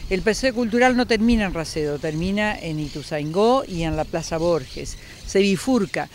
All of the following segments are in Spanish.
El paseo cultural no termina en Racedo, termina en Ituzaingó y en la Plaza Borges. Se bifurca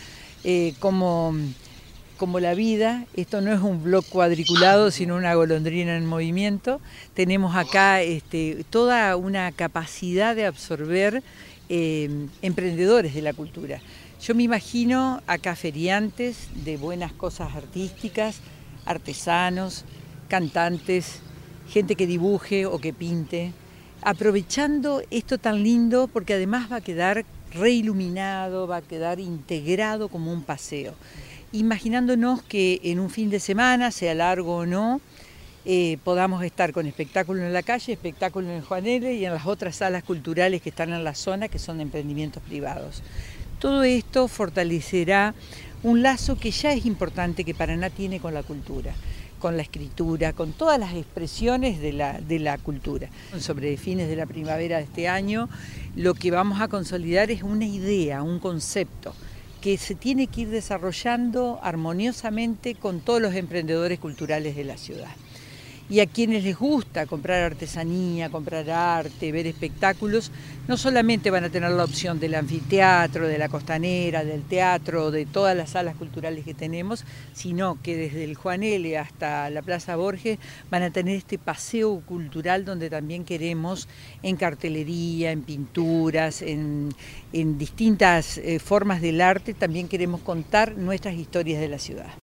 como la vida. Esto no es un bloque cuadriculado, sino una golondrina en movimiento. Tenemos acá toda una capacidad de absorber emprendedores de la cultura. Yo me imagino acá feriantes de buenas cosas artísticas, artesanos, cantantes, gente que dibuje o que pinte, aprovechando esto tan lindo porque además va a quedar reiluminado, va a quedar integrado como un paseo. Imaginándonos que en un fin de semana, sea largo o no, podamos estar con espectáculo en la calle, espectáculo en el Juan L. y en las otras salas culturales que están en la zona, que son emprendimientos privados. Todo esto fortalecerá un lazo que ya es importante que Paraná tiene con la cultura, con la escritura, con todas las expresiones de la cultura. Sobre fines de la primavera de este año, lo que vamos a consolidar es una idea, un concepto, que se tiene que ir desarrollando armoniosamente con todos los emprendedores culturales de la ciudad. Y a quienes les gusta comprar artesanía, comprar arte, ver espectáculos, no solamente van a tener la opción del anfiteatro, de la costanera, del teatro, de todas las salas culturales que tenemos, sino que desde el Juan L. hasta la Plaza Borges van a tener este paseo cultural donde también queremos, en cartelería, en pinturas, en distintas formas del arte, también queremos contar nuestras historias de la ciudad.